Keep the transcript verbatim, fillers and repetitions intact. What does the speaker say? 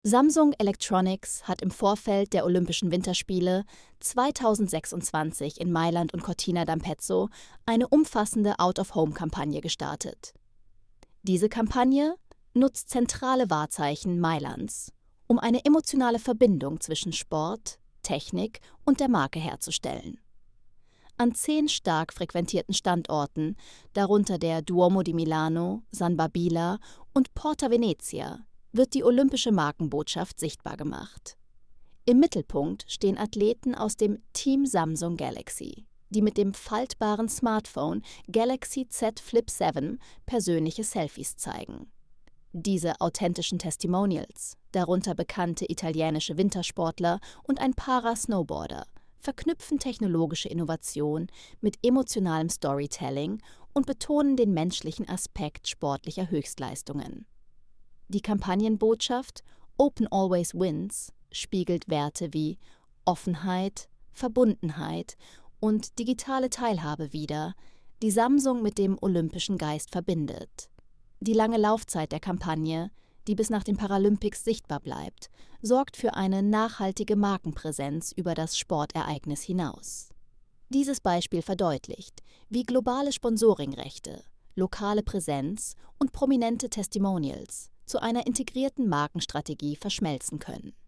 Samsung Electronics hat im Vorfeld der Olympischen Winterspiele zweitausendsechsundzwanzig in Mailand und Cortina d'Ampezzo eine umfassende Out-of-Home-Kampagne gestartet. Diese Kampagne nutzt zentrale Wahrzeichen Mailands, um eine emotionale Verbindung zwischen Sport, Technik und der Marke herzustellen. An zehn stark frequentierten Standorten, darunter der Duomo di Milano, San Babila und Porta Venezia, wird die olympische Markenbotschaft sichtbar gemacht. Im Mittelpunkt stehen Athleten aus dem Team Samsung Galaxy, die mit dem faltbaren Smartphone Galaxy Z Flip sieben persönliche Selfies zeigen. Diese authentischen Testimonials, darunter bekannte italienische Wintersportler und ein Para-Snowboarder, verknüpfen technologische Innovation mit emotionalem Storytelling und betonen den menschlichen Aspekt sportlicher Höchstleistungen. Die Kampagnenbotschaft Open Always Wins spiegelt Werte wie Offenheit, Verbundenheit und digitale Teilhabe wider, die Samsung mit dem olympischen Geist verbindet. Die lange Laufzeit der Kampagne, die bis nach den Paralympics sichtbar bleibt, sorgt für eine nachhaltige Markenpräsenz über das Sportereignis hinaus. Dieses Beispiel verdeutlicht, wie globale Sponsoringrechte, lokale Präsenz und prominente Testimonials zu einer integrierten Markenstrategie verschmelzen können.